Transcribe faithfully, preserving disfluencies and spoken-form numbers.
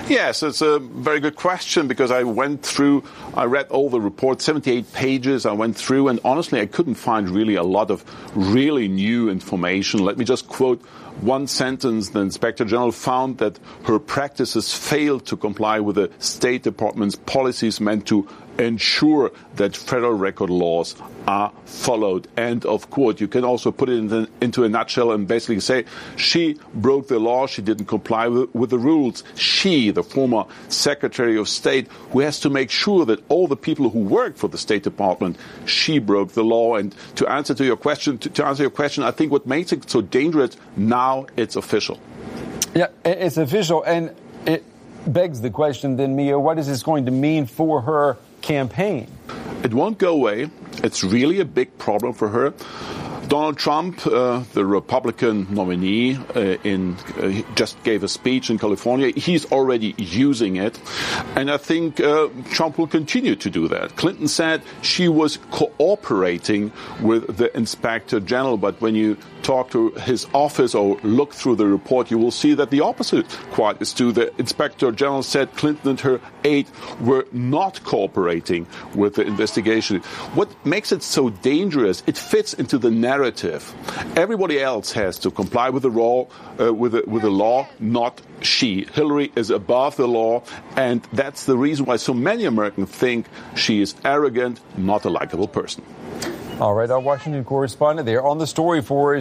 Yes, it's a very good question because I went through, I read all the reports, seventy-eight pages I went through, and honestly I couldn't find really a lot of really new information. Let me just quote one sentence. The Inspector General found that her practices failed to comply with the State Department's policies meant to ensure that federal record laws are followed. End of quote. You can also put it in the, into a nutshell and basically say she broke the law, she didn't comply with, with the rules. She, the former Secretary of State, who has to make sure that all the people who work for the State Department, she broke the law. And to answer to your question, to, to answer your question, I think what makes it so dangerous now, it's official. Yeah, it's official, and it begs the question then, Mia, what is this going to mean for her campaign? It won't go away. It's really a big problem for her. Donald Trump, uh, the Republican nominee, uh, in uh, just gave a speech in California. He's already using it, and I think uh, Trump will continue to do that. Clinton said she was cooperating with the Inspector General, but when you talk to his office or look through the report, you will see that the opposite quite is true. The Inspector General said Clinton and her aide were not cooperating with the investigation. What makes it so dangerous, it fits into the narrative. Everybody else has to comply with the law, uh, with the, with the law, not she. Hillary is above the law, and that's the reason why so many Americans think she is arrogant, not a likable person. All right, our Washington correspondent there on the story for us.